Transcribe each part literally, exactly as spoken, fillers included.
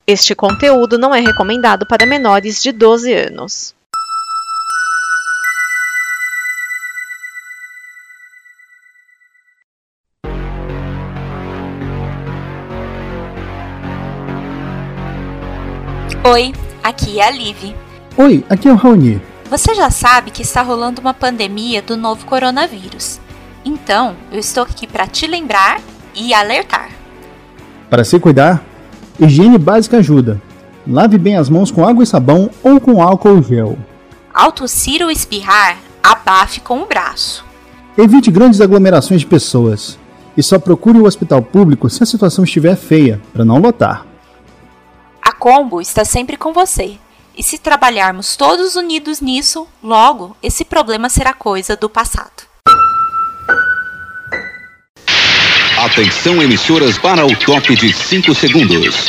Este conteúdo não é recomendado para menores de doze anos. Oi, aqui é a Liv. Oi, aqui é o Raoni. Você já sabe que está rolando uma pandemia do novo coronavírus. Então, eu estou aqui para te lembrar e alertar. Para se cuidar, higiene básica ajuda. Lave bem as mãos com água e sabão ou com álcool gel. Ao tossir ou espirrar, abafe com o braço. Evite grandes aglomerações de pessoas. E só procure o hospital público se a situação estiver feia, para não lotar. A Combo está sempre com você. E se trabalharmos todos unidos nisso, logo esse problema será coisa do passado. Atenção, emissoras, para o top de cinco segundos.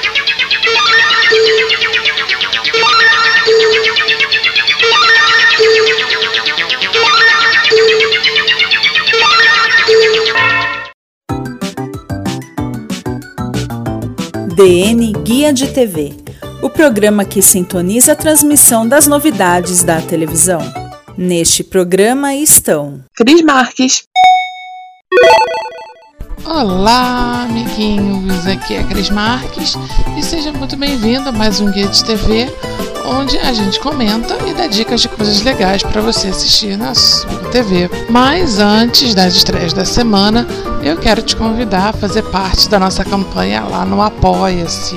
D N Guia de T V, o programa que sintoniza a transmissão das novidades da televisão. Neste programa estão Cris Marques. Olá, amiguinhos, aqui é a Cris Marques e seja muito bem-vindo a mais um Guia de T V, onde a gente comenta e dá dicas de coisas legais para você assistir na sua T V. Mas antes das estreias da semana, eu quero te convidar a fazer parte da nossa campanha lá no Apoia-se.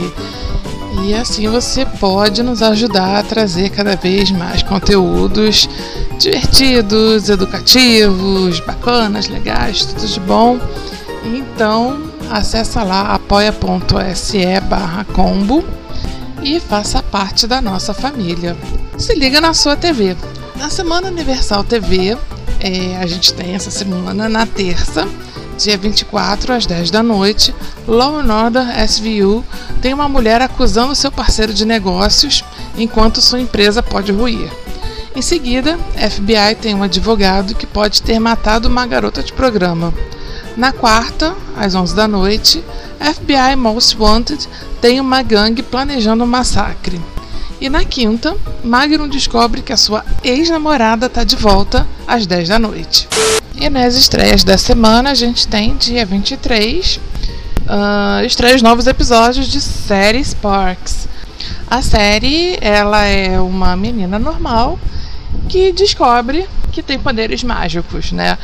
E assim você pode nos ajudar a trazer cada vez mais conteúdos divertidos, educativos, bacanas, legais, tudo de bom. Então, acessa lá apoia.se barra combo e faça parte da nossa família. Se liga na sua T V. Na Semana Universal T V, é, a gente tem essa semana na terça, dia vinte e quatro, às dez da noite, Law and Order S V U tem uma mulher acusando seu parceiro de negócios enquanto sua empresa pode ruir. Em seguida, F B I tem um advogado que pode ter matado uma garota de programa. Na quarta, às onze da noite, F B I Most Wanted tem uma gangue planejando um massacre. E na quinta, Magnum descobre que a sua ex-namorada está de volta às dez da noite. E nas estreias da semana, a gente tem, dia vinte e três, uh, estreia os novos episódios de série Sparks. A série, ela é uma menina normal que descobre que tem poderes mágicos, né?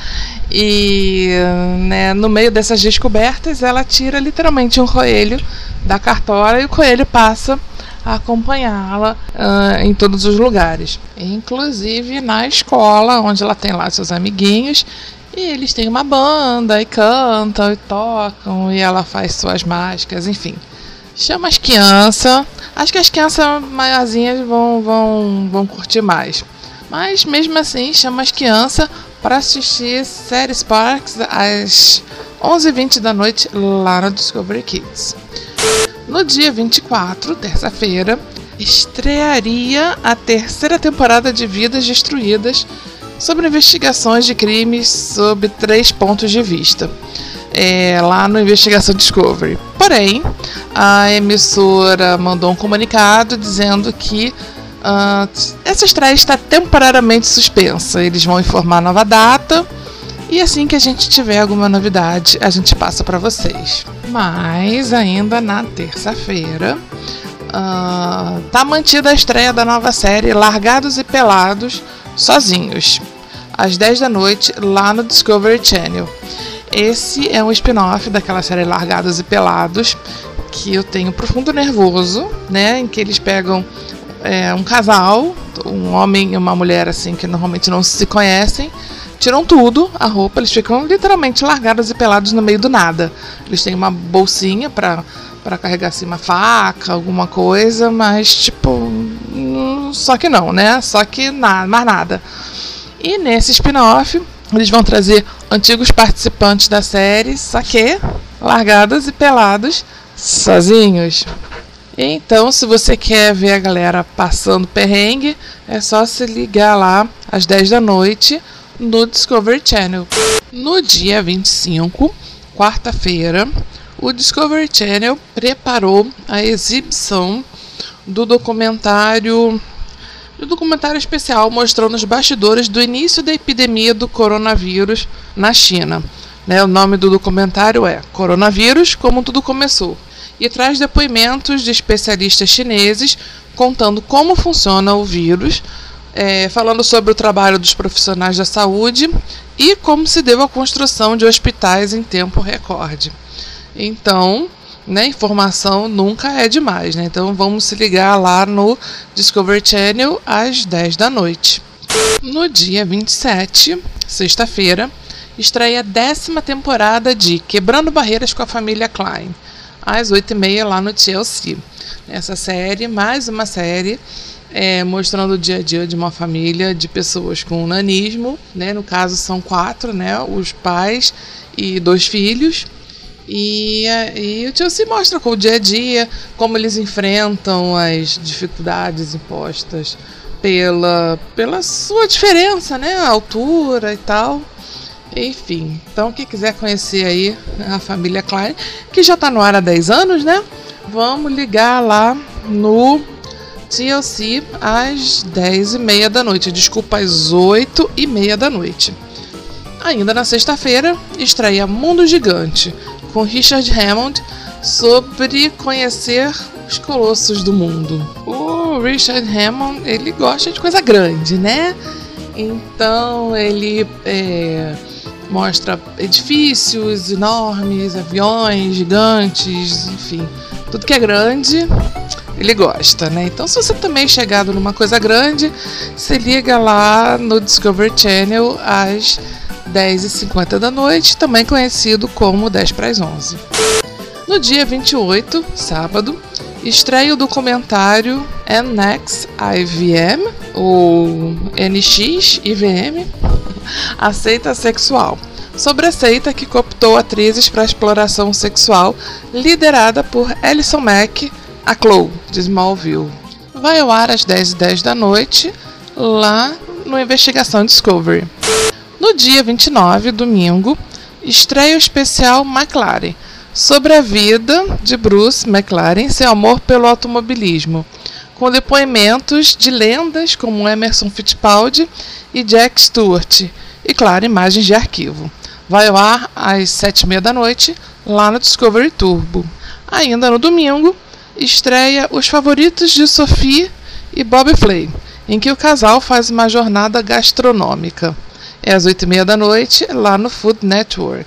E né, no meio dessas descobertas, ela tira literalmente um coelho da cartola e o coelho passa a acompanhá-la uh, em todos os lugares, inclusive na escola, onde ela tem lá seus amiguinhos, e eles têm uma banda e cantam e tocam, e ela faz suas mágicas, enfim. Chama as crianças, acho que as crianças maiorzinhas vão, vão, vão curtir mais. Mas mesmo assim, chama as crianças para assistir série Sparks às onze e vinte da noite lá no Discovery Kids. No dia vinte e quatro, terça-feira, estrearia a terceira temporada de Vidas Destruídas, sobre investigações de crimes sob três pontos de vista, é, lá no Investigação Discovery. Porém, a emissora mandou um comunicado dizendo que Uh, essa estreia está temporariamente suspensa. Eles vão informar a nova data e assim que a gente tiver alguma novidade, a gente passa para vocês. Mas ainda na terça-feira uh, tá mantida a estreia da nova série Largados e Pelados Sozinhos, às dez da noite, lá no Discovery Channel. Esse é um spin-off daquela série Largados e Pelados que eu tenho profundo nervoso, né, em que eles pegam É, um casal, um homem e uma mulher assim que normalmente não se conhecem, tiram tudo, a roupa, eles ficam literalmente largados e pelados no meio do nada. Eles têm uma bolsinha pra, pra carregar assim uma faca, alguma coisa, mas tipo, só que não, né? Só que nada, mais nada. E nesse spin-off, eles vão trazer antigos participantes da série, só que largados e pelados sozinhos. Então, se você quer ver a galera passando perrengue, é só se ligar lá às dez da noite no Discovery Channel. No dia vinte e cinco, quarta-feira, o Discovery Channel preparou a exibição do documentário, do documentário especial mostrando os bastidores do início da epidemia do coronavírus na China. Né, o nome do documentário é Coronavírus, Como Tudo Começou, e traz depoimentos de especialistas chineses contando como funciona o vírus, é, falando sobre o trabalho dos profissionais da saúde e como se deu a construção de hospitais em tempo recorde. Então, né, informação nunca é demais, né? Então vamos se ligar lá no Discovery Channel às dez da noite. No dia vinte e sete, sexta-feira, estreia a décima temporada de Quebrando Barreiras com a Família Klein, às oito e meia lá no T L C. Essa série, mais uma série, é, mostrando o dia a dia de uma família de pessoas com nanismo, né? No caso são quatro, né? Os pais e dois filhos. E, e o T L C mostra com o dia a dia como eles enfrentam as dificuldades impostas pela, pela sua diferença, né? A altura e tal. Enfim, então quem quiser conhecer aí a família Klein, que já está no ar há dez anos, né? Vamos ligar lá no T L C às dez e meia da noite. Desculpa, às oito e meia da noite. Ainda na sexta-feira, estreia Mundo Gigante, com Richard Hammond, sobre conhecer os colossos do mundo. O Richard Hammond, ele gosta de coisa grande, né? Então ele é, mostra edifícios enormes, aviões gigantes, enfim, tudo que é grande ele gosta, né? Então, se você também é chegado numa coisa grande, se liga lá no Discovery Channel às dez e cinquenta da noite, também conhecido como dez para as onze. No dia vinte e oito, sábado, estreia o documentário N X I V M, ou N X I V M, a seita sexual, sobre a seita que cooptou atrizes para exploração sexual, liderada por Alison Mack, a Chloe, de Smallville. Vai ao ar às dez e dez da noite, lá no Investigação Discovery. No dia vinte e nove, domingo, estreia o especial McLaren, sobre a vida de Bruce McLaren e seu amor pelo automobilismo, com depoimentos de lendas como Emerson Fittipaldi e Jack Stewart, e, claro, imagens de arquivo. Vai ao ar às sete e meia da noite, lá no Discovery Turbo. Ainda no domingo, estreia Os Favoritos de Sophie e Bob Flay, em que o casal faz uma jornada gastronômica. É às oito e meia da noite, lá no Food Network.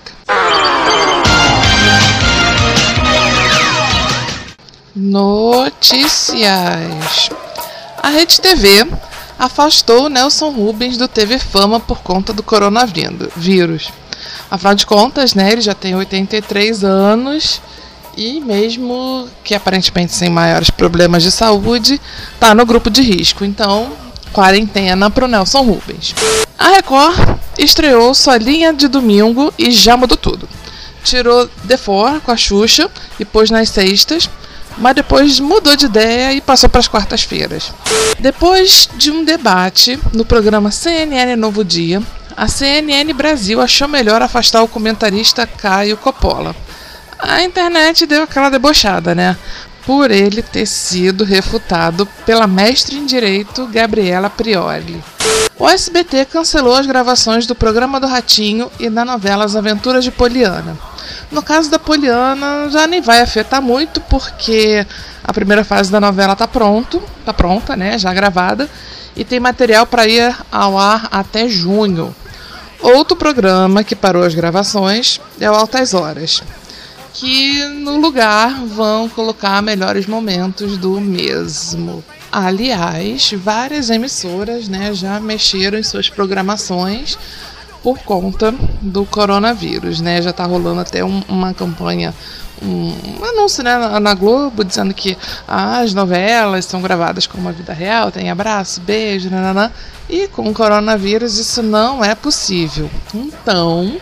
Notícias. A Rede T V afastou Nelson Rubens do T V Fama por conta do coronavírus. Afinal de contas, né, ele já tem oitenta e três anos e, mesmo que aparentemente sem maiores problemas de saúde, está no grupo de risco. Então, quarentena para o Nelson Rubens. A Record estreou sua linha de domingo e já mudou tudo. Tirou The Four com a Xuxa e pôs nas sextas, mas depois mudou de ideia e passou para as quartas-feiras. Depois de um debate no programa C N N Novo Dia, a C N N Brasil achou melhor afastar o comentarista Caio Coppola. A internet deu aquela debochada, né? Por ele ter sido refutado pela mestre em Direito Gabriela Prioli. O S B T cancelou as gravações do programa do Ratinho e da novela As Aventuras de Poliana. No caso da Poliana, já nem vai afetar muito, porque a primeira fase da novela está pronto, tá pronta, né? Já gravada, e tem material para ir ao ar até junho. Outro programa que parou as gravações é o Altas Horas, que no lugar vão colocar melhores momentos do mesmo. Aliás, várias emissoras, né, já mexeram em suas programações por conta do coronavírus, né? Já está rolando até um, uma campanha, um, um anúncio, né, na, na Globo, dizendo que ah, as novelas são gravadas como a vida real, tem abraço, beijo, nananã, e com o coronavírus isso não é possível. Então,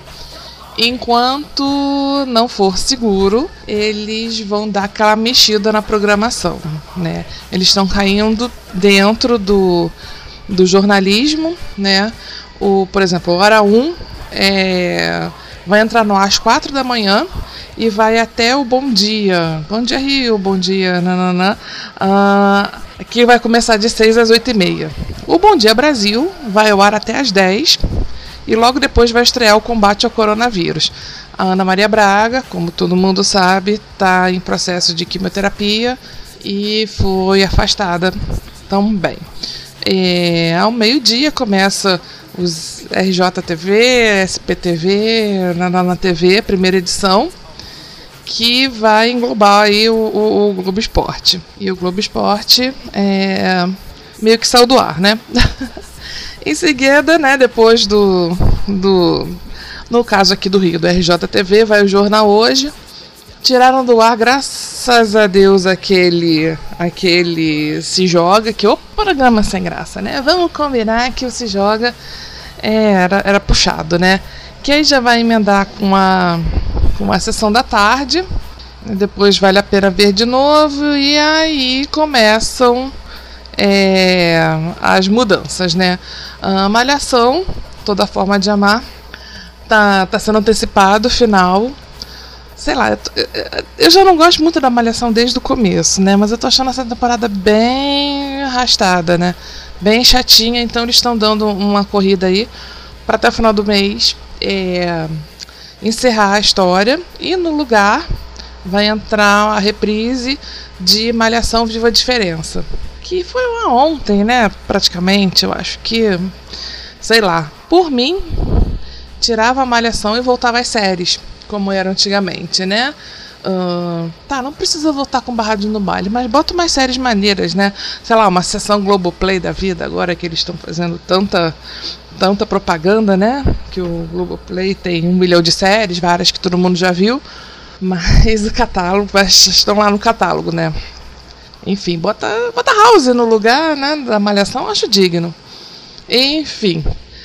enquanto não for seguro, eles vão dar aquela mexida na programação, né? Eles estão caindo dentro do, do jornalismo, né? O, por exemplo, Hora um é, vai entrar no ar às quatro da manhã e vai até o Bom Dia. Bom Dia Rio, Bom Dia nananã. Uh, que vai começar de seis às oito e meia. O Bom Dia Brasil vai ao ar até às dez e logo depois vai estrear o combate ao coronavírus. A Ana Maria Braga, como todo mundo sabe, está em processo de quimioterapia e foi afastada também. É, ao meio-dia começa os R J T V, S P T V, Nanana T V, primeira edição, que vai englobar aí o, o, o Globo Esporte. E o Globo Esporte é, meio que saiu do ar, né? Em seguida, né, depois do, do... No caso aqui do Rio, do R J T V, vai o Jornal Hoje. Tiraram do ar, graças a Deus, aquele, aquele Se Joga, que é o programa sem graça, né? Vamos combinar que o Se Joga é, era, era puxado, né? Que aí já vai emendar com a, com a sessão da tarde, depois Vale a Pena Ver de novo, e aí começam é, as mudanças, né? A Malhação, Toda Forma de Amar, tá, tá sendo antecipado o final. Sei lá, eu, eu já não gosto muito da Malhação desde o começo, né? Mas eu tô achando essa temporada bem arrastada, né? Bem chatinha, então eles estão dando uma corrida aí para até o final do mês é, encerrar a história. E no lugar vai entrar a reprise de Malhação Viva a Diferença, que foi uma ontem, né? Praticamente, eu acho que, sei lá, por mim, tirava a Malhação e voltava às séries, como era antigamente, né? Uh, tá, não precisa voltar com Barrados no Baile, mas bota umas séries maneiras, né? Sei lá, uma sessão Globoplay da vida, agora que eles estão fazendo tanta, tanta propaganda, né? Que o Globoplay tem um milhão de séries, várias que todo mundo já viu, mas o catálogo, estão lá no catálogo, né? Enfim, bota, bota House no lugar, né, da Malhação, acho digno. Enfim,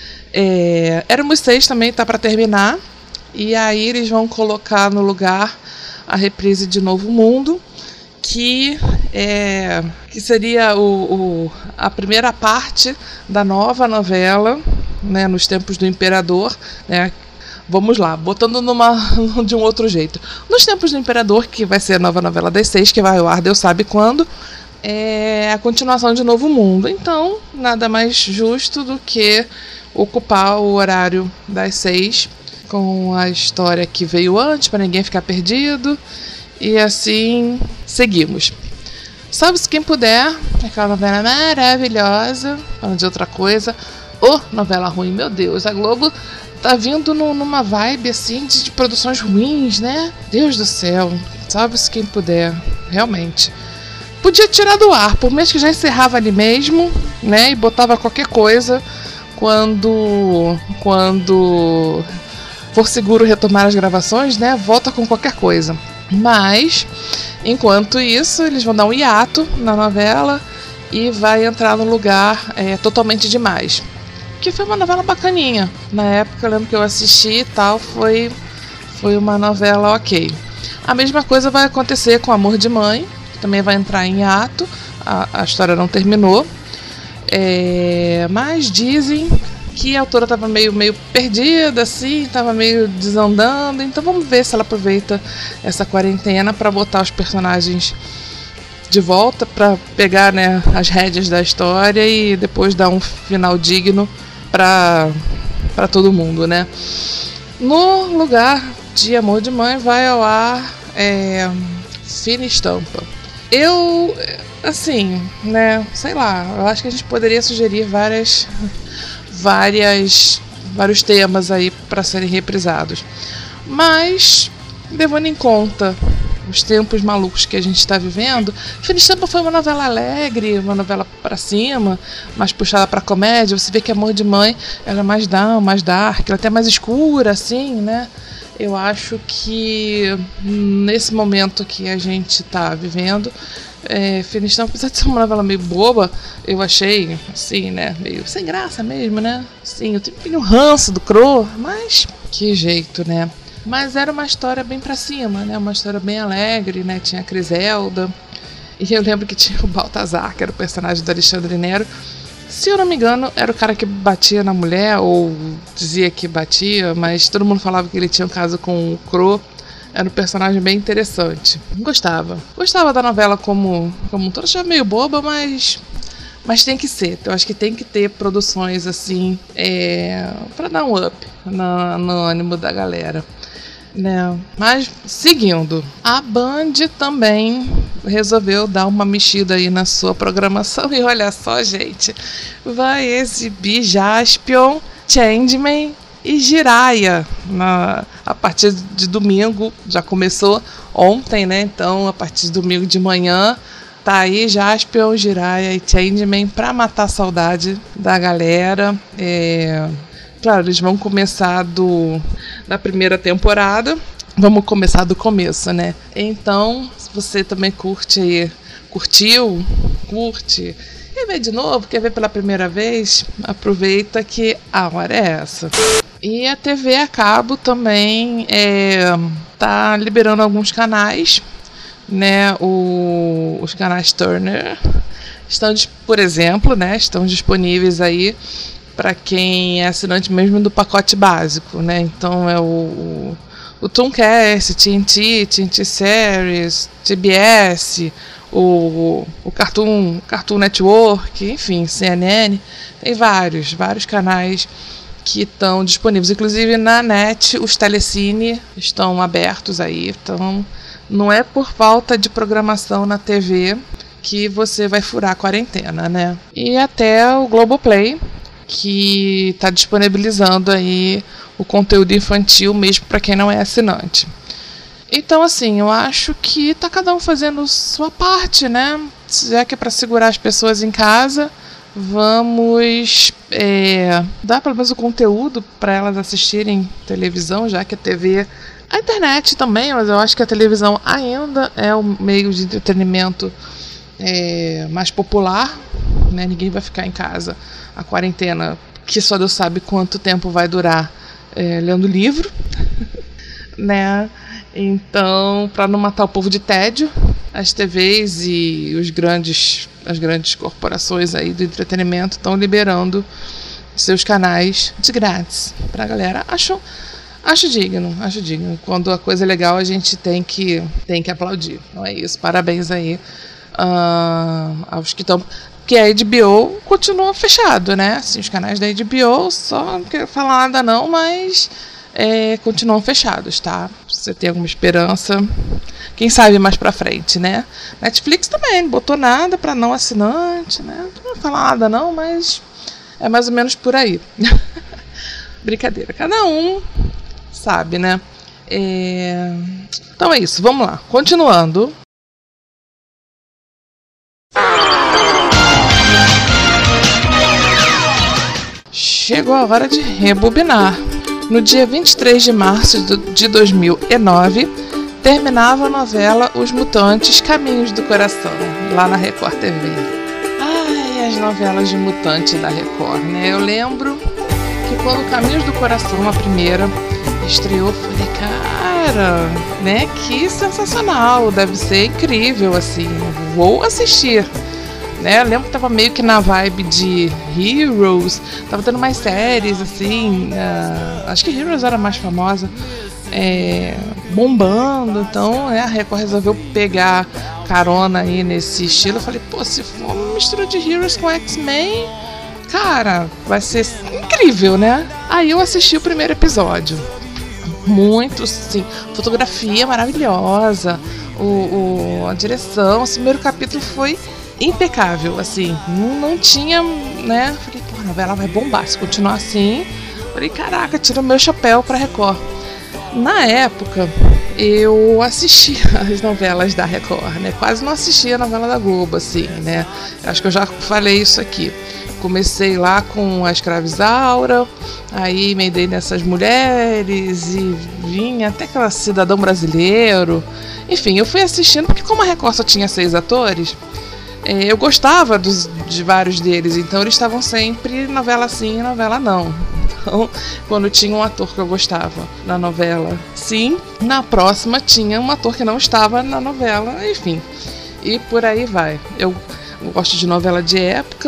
é, Éramos Seis também tá para terminar. E aí eles vão colocar no lugar a reprise de Novo Mundo, que, é, que seria o, o, a primeira parte da nova novela, né, nos tempos do Imperador, né? Vamos lá, botando numa, de um outro jeito. Nos tempos do Imperador, que vai ser a nova novela das seis, que vai ao ar Deus sabe quando, é a continuação de Novo Mundo. Então, nada mais justo do que ocupar o horário das seis com a história que veio antes, para ninguém ficar perdido. E assim, seguimos. Salve-se quem puder, aquela novela maravilhosa, falando de outra coisa. Oh, novela ruim, meu Deus, a Globo tá vindo no, numa vibe assim de, de produções ruins, né? Deus do céu, salve-se quem puder, realmente. Podia tirar do ar, por mês que já encerrava ali mesmo, né? E botava qualquer coisa quando... quando... for seguro retomar as gravações, né? Volta com qualquer coisa. Mas, enquanto isso, eles vão dar um hiato na novela e vai entrar no lugar é, Totalmente Demais, que foi uma novela bacaninha. Na época, eu lembro que eu assisti e tal, foi, foi uma novela ok. A mesma coisa vai acontecer com Amor de Mãe, que também vai entrar em hiato. A, a história não terminou. É, mas dizem que a autora estava meio, meio perdida, assim, estava meio desandando. Então vamos ver se ela aproveita essa quarentena para botar os personagens de volta, para pegar, né, as rédeas da história e depois dar um final digno para para todo mundo, né? No lugar de Amor de Mãe vai ao ar é, Fina Estampa. Eu, assim, né, sei lá, eu acho que a gente poderia sugerir várias... várias vários temas aí para serem reprisados, mas levando em conta os tempos malucos que a gente está vivendo, Fina Estampa foi uma novela alegre, uma novela para cima, mais puxada para comédia. Você vê que Amor de Mãe ela é mais down, mais dark, ela é até mais escura, assim, né? Eu acho que nesse momento que a gente está vivendo, é, Fina Estampa, apesar de ser uma novela meio boba, eu achei, assim, né, meio sem graça mesmo, né? Sim, eu tenho um ranço do Crow, mas que jeito, né? Mas era uma história bem pra cima, né? Uma história bem alegre, né? Tinha a Criselda. E eu lembro que tinha o Baltazar, que era o personagem do Alexandre Nero. Se eu não me engano, era o cara que batia na mulher, ou dizia que batia, mas todo mundo falava que ele tinha um caso com o Crow. Era um personagem bem interessante. Gostava. Gostava da novela como, como um todo. Achava meio boba, mas... Mas tem que ser. Eu acho que tem que ter produções assim, é, pra dar um up no, no ânimo da galera. Né? Mas, seguindo, a Band também resolveu dar uma mexida aí na sua programação. E olha só, gente, vai exibir Jaspion, Changeman e Jiraiya na, a partir de domingo. Já começou ontem, né? Então, a partir de domingo de manhã, tá aí Jaspion, Jiraiya e Changeman pra matar a saudade da galera. É, claro, eles vão começar do, da primeira temporada. Vamos começar do começo, né? Então, se você também curte aí, curtiu, curte, quer ver de novo, quer ver pela primeira vez, aproveita que a hora é essa. E a T V a cabo também é, tá liberando alguns canais, né? O, os canais Turner estão, por exemplo, né? Estão disponíveis aí para quem é assinante mesmo do pacote básico, né? Então é o, o, o Tooncast, T N T, T N T Series, T B S, o, o Cartoon, Cartoon Network, enfim, C N N, tem vários, vários canais que estão disponíveis. Inclusive na net os telecine estão abertos aí, então não é por falta de programação na T V que você vai furar a quarentena, né? E até o Globoplay, que está disponibilizando aí o conteúdo infantil mesmo para quem não é assinante. Então, assim, eu acho que tá cada um fazendo sua parte, né? Já que é para segurar as pessoas em casa, vamos é, dar pelo menos o conteúdo para elas assistirem televisão, já que a T V... A internet também, mas eu acho que a televisão ainda é o meio de entretenimento é, mais popular, né? Ninguém vai ficar em casa a quarentena, que só Deus sabe quanto tempo vai durar, é, lendo livro, né? Então, para não matar o povo de tédio, as T Vs e os grandes, as grandes corporações aí do entretenimento estão liberando seus canais de grátis para a galera. Acho, acho digno, acho digno. Quando a coisa é legal, a gente tem que, tem que aplaudir. Então é isso, parabéns aí uh, aos que estão... Porque a H B O continua fechado, né? Assim, os canais da H B O, só não quero falar nada não, mas é, continuam fechados, tá? Se você tem alguma esperança, quem sabe mais pra frente, né? Netflix também, não botou nada pra não assinante, né? Não vou falar nada não, mas é mais ou menos por aí. Brincadeira, cada um sabe, né? É... Então é isso, vamos lá. Continuando. Chegou a hora de rebobinar. No dia vinte e três de março de dois mil e nove, terminava a novela Os Mutantes Caminhos do Coração, lá na Record T V. Ai, as novelas de mutante da Record, né? Eu lembro que quando Caminhos do Coração, a primeira, estreou, eu falei, cara, né? Que sensacional, deve ser incrível, assim, vou assistir. Né, eu lembro que tava meio que na vibe de Heroes, tava tendo mais séries, assim, uh, acho que Heroes era mais famosa, é, bombando, então né, a Record resolveu pegar carona aí nesse estilo. Eu falei, pô, se for uma mistura de Heroes com X-Men, cara, vai ser incrível, né? Aí eu assisti o primeiro episódio, muito, sim, fotografia maravilhosa, o, o, a direção, esse primeiro capítulo foi impecável, assim, não, não tinha, né, falei, pô, a novela vai bombar, se continuar assim, falei, caraca, tira o meu chapéu pra Record. Na época, eu assistia as novelas da Record, né, quase não assistia a novela da Globo, assim, né, acho que eu já falei isso aqui. Comecei lá com a Escravizaura, aí me dei nessas mulheres e vinha até aquela Cidadão Brasileiro, enfim, eu fui assistindo, porque como a Record só tinha seis atores, eu gostava dos, de vários deles, então eles estavam sempre novela sim e novela não. Então, quando tinha um ator que eu gostava na novela sim, na próxima tinha um ator que não estava na novela, enfim. E por aí vai. Eu gosto de novela de época,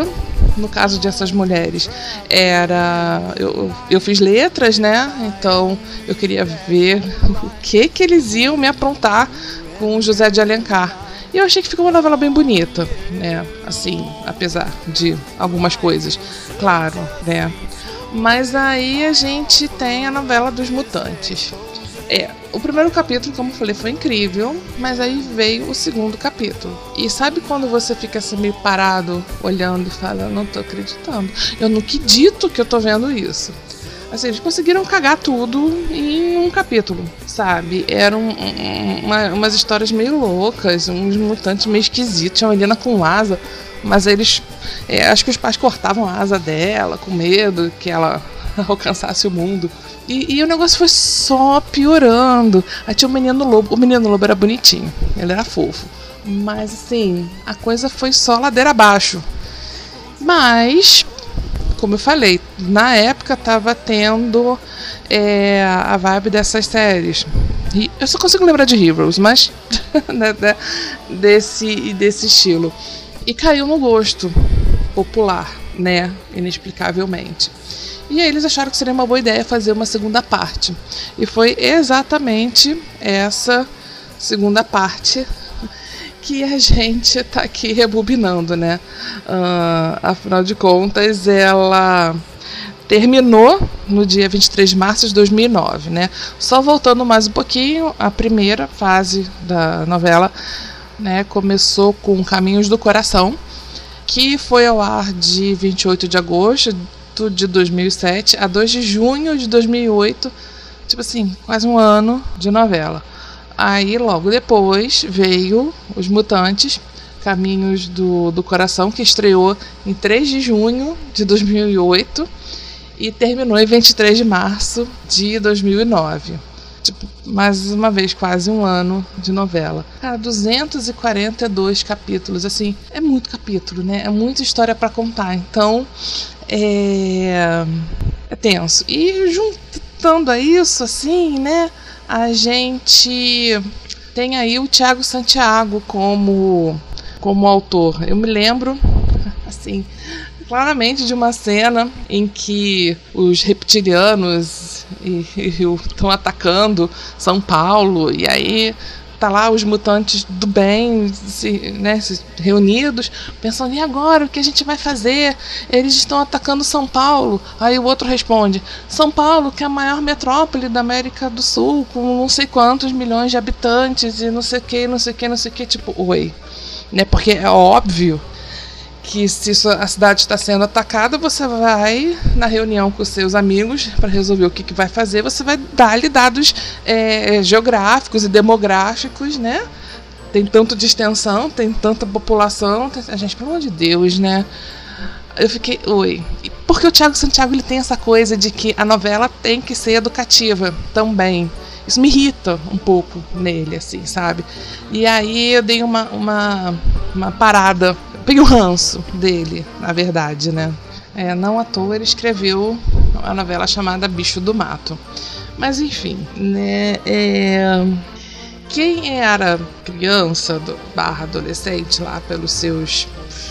no caso dessas mulheres, era... Eu, eu fiz letras, né? Então eu queria ver o que que eles iam me aprontar com José de Alencar. E eu achei que ficou uma novela bem bonita, né? Assim, apesar de algumas coisas, claro, né? Mas aí a gente tem a novela dos Mutantes. É, o primeiro capítulo, como eu falei, foi incrível, mas aí veio o segundo capítulo. E sabe quando você fica assim meio parado, olhando e fala, eu não tô acreditando, eu não acredito que eu tô vendo isso. Assim, eles conseguiram cagar tudo em um capítulo, sabe? Eram um, uma, umas histórias meio loucas, uns mutantes meio esquisitos, tinha uma menina com asa, mas eles, é, acho que os pais cortavam a asa dela, com medo que ela alcançasse o mundo. E, e o negócio foi só piorando. Aí tinha o menino lobo. O menino lobo era bonitinho, ele era fofo. Mas assim, a coisa foi só ladeira abaixo. Mas, como eu falei, na época tava tendo é, a vibe dessas séries. E eu só consigo lembrar de Heroes, mas né, né, desse, desse estilo. E caiu no gosto popular, né? Inexplicavelmente. E aí eles acharam que seria uma boa ideia fazer uma segunda parte. E foi exatamente essa segunda parte que a gente está aqui rebobinando, né? Uh, afinal de contas, ela terminou no dia vinte e três de março de dois mil e nove, né? Só voltando mais um pouquinho, a primeira fase da novela, né, começou com Caminhos do Coração, que foi ao ar de vinte e oito de agosto de dois mil e sete a dois de junho de dois mil e oito, tipo assim, quase um ano de novela. Aí logo depois veio Os Mutantes, Caminhos do, do Coração, que estreou em três de junho de dois mil e oito e terminou em vinte e três de março de dois mil e nove. Tipo, mais uma vez, quase um ano de novela. Cara, duzentos e quarenta e dois capítulos, assim, é muito capítulo, né? É muita história pra contar, então é, é tenso. E juntando a isso, assim, né, a gente tem aí o Thiago Santiago como, como autor. Eu me lembro, assim, claramente de uma cena em que os reptilianos estão atacando São Paulo, e aí tá lá os mutantes do bem, se, né, se reunidos, pensando, e agora, o que a gente vai fazer? Eles estão atacando São Paulo. Aí o outro responde, São Paulo, que é a maior metrópole da América do Sul, com não sei quantos milhões de habitantes, e não sei o que, não sei o que, não sei o que, tipo, oi. Né, porque é óbvio que se a cidade está sendo atacada, você vai na reunião com os seus amigos para resolver o que, que vai fazer, você vai dar-lhe dados é, geográficos e demográficos, né? Tem tanto de extensão, tem tanta população, tem... a gente, pelo amor de Deus, né? Eu fiquei, oi. Porque o Thiago Santiago, ele tem essa coisa de que a novela tem que ser educativa também. Isso me irrita um pouco nele, assim, sabe? E aí eu dei uma, uma, uma parada. Peguei o ranço dele, na verdade, né? É, não à toa ele escreveu a novela chamada Bicho do Mato. Mas enfim, né? É... Quem era criança do, barra adolescente lá pelos seus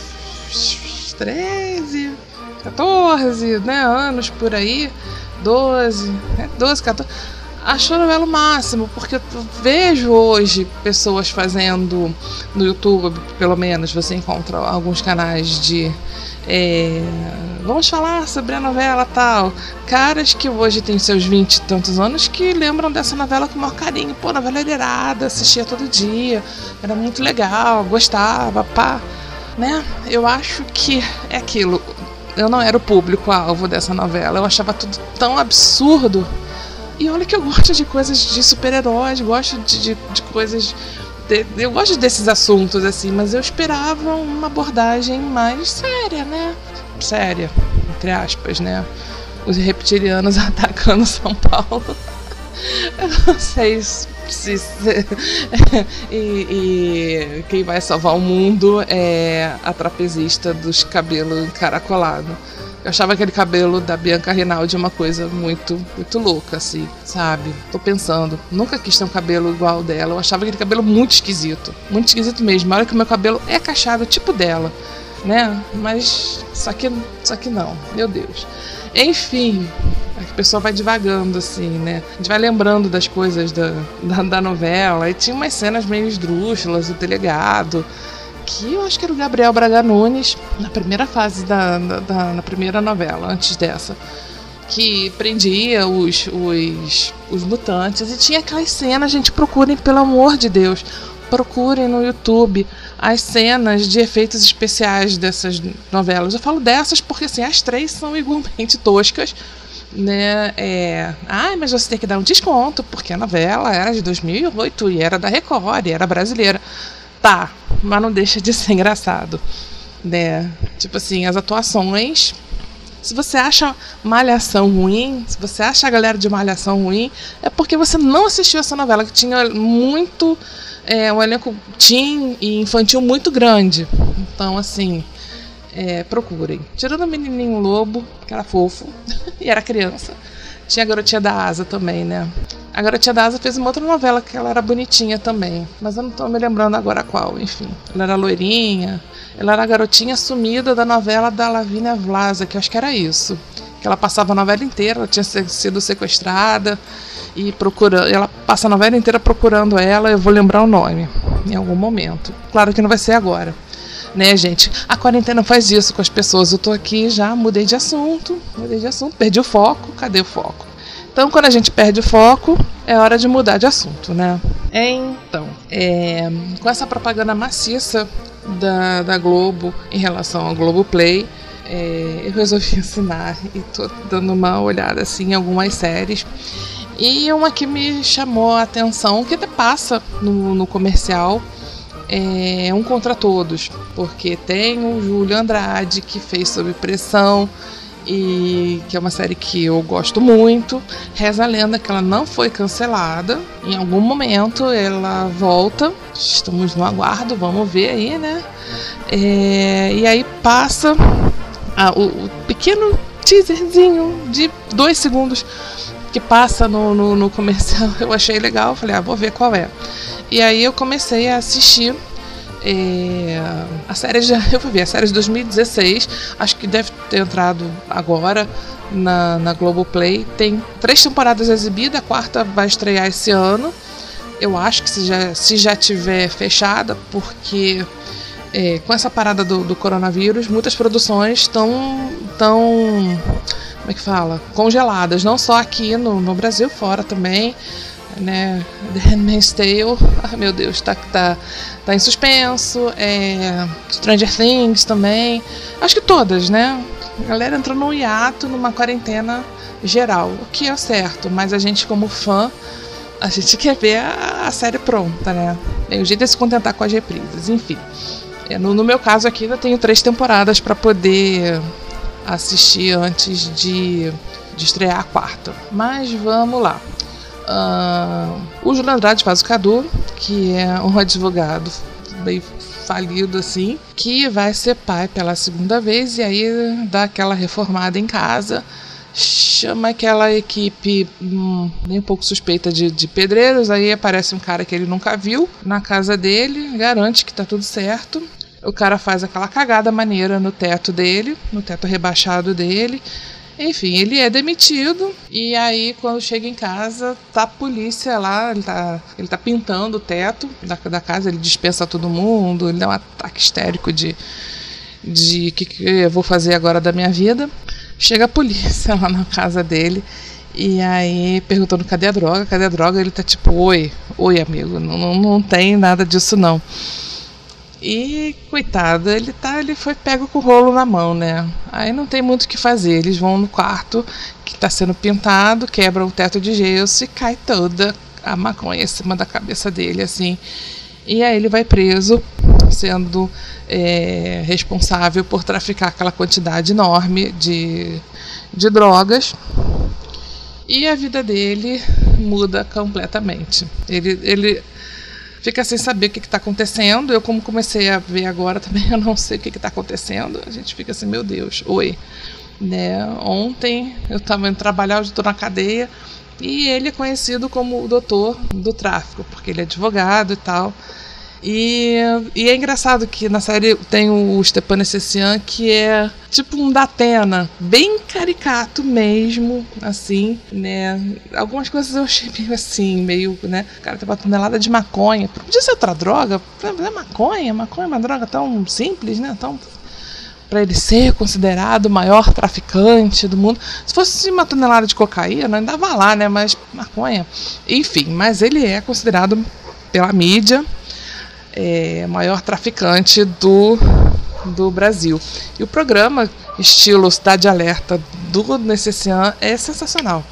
treze, quatorze, né, anos por aí, doze, né, doze, quatorze, achou a novela o máximo, porque eu vejo hoje pessoas fazendo no YouTube, pelo menos você encontra alguns canais de é, vamos falar sobre a novela tal, caras que hoje têm seus vinte e tantos anos que lembram dessa novela com o maior carinho. Pô, novela era irada, assistia todo dia, era muito legal, gostava, pá, né? Eu acho que é aquilo, eu não era o público-alvo dessa novela, eu achava tudo tão absurdo. E olha que eu gosto de coisas de super-heróis, gosto de, de, de coisas... De, eu gosto desses assuntos, assim, mas eu esperava uma abordagem mais séria, né? Séria, entre aspas, né? Os reptilianos atacando São Paulo. Eu não sei se... se, se e, e quem vai salvar o mundo é a trapezista dos cabelos encaracolados. Eu achava aquele cabelo da Bianca Rinaldi uma coisa muito, muito louca, assim, sabe? Tô pensando, nunca quis ter um cabelo igual dela. Eu achava aquele cabelo muito esquisito, muito esquisito mesmo. Na hora que o meu cabelo é cacheado, tipo dela. né? Mas só que, só que não, meu Deus. Enfim, a pessoa vai divagando assim, né? A gente vai lembrando das coisas da, da, da novela. E tinha umas cenas meio esdrúxulas, o delegado, que eu acho que era o Gabriel Braga Nunes, na primeira fase da, da, da na primeira novela, antes dessa, que prendia os, os, os mutantes. E tinha aquelas cenas, gente, procurem, pelo amor de Deus, procurem no YouTube as cenas de efeitos especiais dessas novelas. Eu falo dessas porque assim, as três são igualmente toscas, né? É... Ai, mas você tem que dar um desconto, porque a novela era de dois mil e oito e era da Record, e era brasileira. Tá, mas não deixa de ser engraçado, né? Tipo assim, as atuações... Se você acha Malhação ruim, se você acha a galera de Malhação ruim, é porque você não assistiu essa novela, que tinha muito... É, um elenco teen e infantil muito grande. Então, assim, é, procurem. Tirando o Menininho Lobo, que era fofo, e era criança. Tinha a Garotinha da Asa também, né? A Garotinha da Asa fez uma outra novela que ela era bonitinha também, mas eu não tô me lembrando agora qual, enfim. Ela era loirinha. Ela era a garotinha sumida da novela da Lavínia Vlasa, que eu acho que era isso. Que ela passava a novela inteira, ela tinha sido sequestrada e procurando, ela passa a novela inteira procurando ela. Eu vou lembrar o nome em algum momento. Claro que não vai ser agora, né, gente? A quarentena faz isso com as pessoas. Eu tô aqui já, mudei de assunto, mudei de assunto, perdi o foco. Cadê o foco? Então, quando a gente perde o foco, é hora de mudar de assunto, né? Então, é, com essa propaganda maciça da, da Globo em relação ao Globoplay, é, eu resolvi assinar e tô dando uma olhada assim, em algumas séries. E uma que me chamou a atenção, que até passa no, no comercial, é Um Contra Todos, porque tem o Júlio Andrade, que fez Sob Pressão, e que é uma série que eu gosto muito. Reza a lenda que ela não foi cancelada. Em algum momento ela volta. Estamos no aguardo, vamos ver aí, né? É, e aí passa ah, o, o pequeno teaserzinho de dois segundos que passa no, no, no comercial. Eu achei legal, falei, ah, vou ver qual é. E aí eu comecei a assistir É, a série já, eu fui ver a série de dois mil e dezesseis, acho que deve ter entrado agora na, na Globoplay. Tem três temporadas exibidas, a quarta vai estrear esse ano. Eu acho que se já, se já tiver fechada, porque é, com essa parada do, do coronavírus, muitas produções estão tão, como é que fala? Congeladas, não só aqui no, no Brasil, fora também, né? The Handmaid's Tale, ah, meu Deus, tá, tá, tá em suspenso. é, Stranger Things também, acho que todas, né? A galera entrou num hiato, numa quarentena geral, o que é certo, mas a gente, como fã, a gente quer ver a, a série pronta, né? O jeito é se contentar com as reprises, enfim. É, no, no meu caso aqui, ainda tenho três temporadas para poder assistir antes de, de estrear a quarta, mas vamos lá. Uh, o Júlio Andrade faz o Cadu, que é um advogado meio falido assim, que vai ser pai pela segunda vez, e aí dá aquela reformada em casa, chama aquela equipe hum, nem um pouco suspeita de, de pedreiros. Aí aparece um cara que ele nunca viu na casa dele, garante que tá tudo certo. O cara faz aquela cagada maneira no teto dele, no teto rebaixado dele. Enfim, ele é demitido, e aí quando chega em casa, tá a polícia lá, ele tá, ele tá pintando o teto da, da casa, ele dispensa todo mundo, ele dá um ataque histérico de de o que, que eu vou fazer agora da minha vida. Chega a polícia lá na casa dele, e aí perguntando cadê a droga, cadê a droga, ele tá tipo, oi, oi amigo, não, não, não tem nada disso não. E, coitado, ele, tá, ele foi pego com o rolo na mão, né? Aí não tem muito o que fazer. Eles vão no quarto que está sendo pintado, quebram o teto de gesso e cai toda a maconha em cima da cabeça dele, assim. E aí ele vai preso, sendo é, responsável por traficar aquela quantidade enorme de, de drogas. E a vida dele muda completamente. Ele... ele fica sem saber o que está acontecendo. Eu, como comecei a ver agora também, eu não sei o que está acontecendo. A gente fica assim, meu Deus, oi. Né? Ontem eu estava indo trabalhar, hoje estou na cadeia, e ele é conhecido como o doutor do tráfico, porque ele é advogado e tal. E, e é engraçado que na série tem o Stepan Essessian, que é tipo um Datena, bem caricato mesmo, assim, né? Algumas coisas eu achei meio assim, meio, né? O cara tem uma tonelada de maconha. Podia ser outra droga, é maconha, maconha é uma droga tão simples, né? Tão... para ele ser considerado o maior traficante do mundo. Se fosse uma tonelada de cocaína, ainda vai lá, né? Mas maconha. Enfim, mas ele é considerado pela mídia é, maior traficante do, do Brasil. E o programa, estilo Cidade Alerta do Essessian, é sensacional.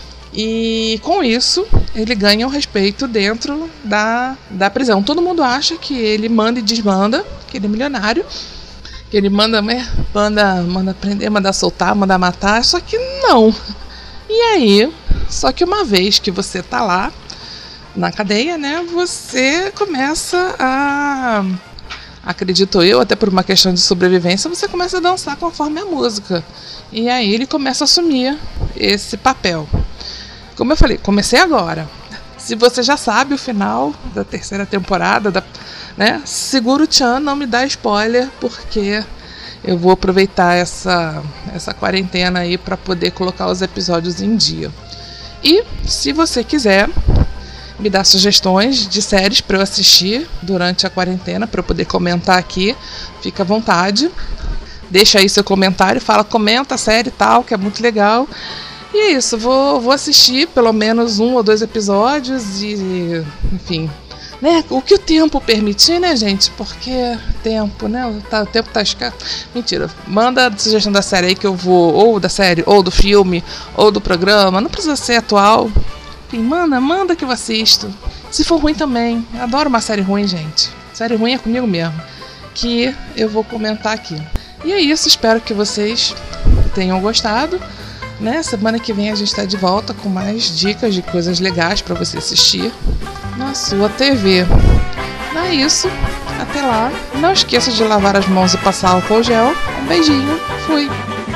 E com isso, ele ganha o respeito dentro da, da prisão. Todo mundo acha que ele manda e desmanda, que ele é milionário, que ele manda, manda, manda prender, manda soltar, manda matar, só que não. E aí, só que uma vez que você tá lá na cadeia, né, você começa a, acredito eu, até por uma questão de sobrevivência, você começa a dançar conforme a música. E aí ele começa a assumir esse papel. Como eu falei, comecei agora. Se você já sabe o final da terceira temporada, da, né, segura o tchan, não me dá spoiler, porque eu vou aproveitar essa, essa quarentena aí para poder colocar os episódios em dia. E se você quiser me dar sugestões de séries para eu assistir durante a quarentena, para eu poder comentar aqui, fica à vontade. Deixa aí seu comentário, fala, comenta a série e tal, que é muito legal. E é isso, vou, vou assistir pelo menos um ou dois episódios e, enfim, né, o que o tempo permitir, né, gente? Porque tempo, né? O, tá, o tempo tá escasso. Mentira, manda a sugestão da série aí que eu vou, ou da série, ou do filme, ou do programa. Não precisa ser atual. Enfim, manda, manda que eu assisto. Se for ruim também. Eu adoro uma série ruim, gente. Série ruim é comigo mesmo. Que eu vou comentar aqui. E é isso, espero que vocês tenham gostado. Né? Semana que vem a gente está de volta com mais dicas de coisas legais para você assistir na sua T V. Não é isso. Até lá. Não esqueça de lavar as mãos e passar álcool gel. Um beijinho. Fui.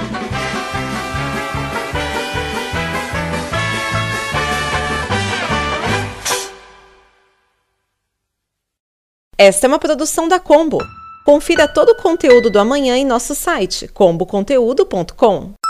Esta é uma produção da Combo. Confira todo o conteúdo do amanhã em nosso site combo conteúdo ponto com.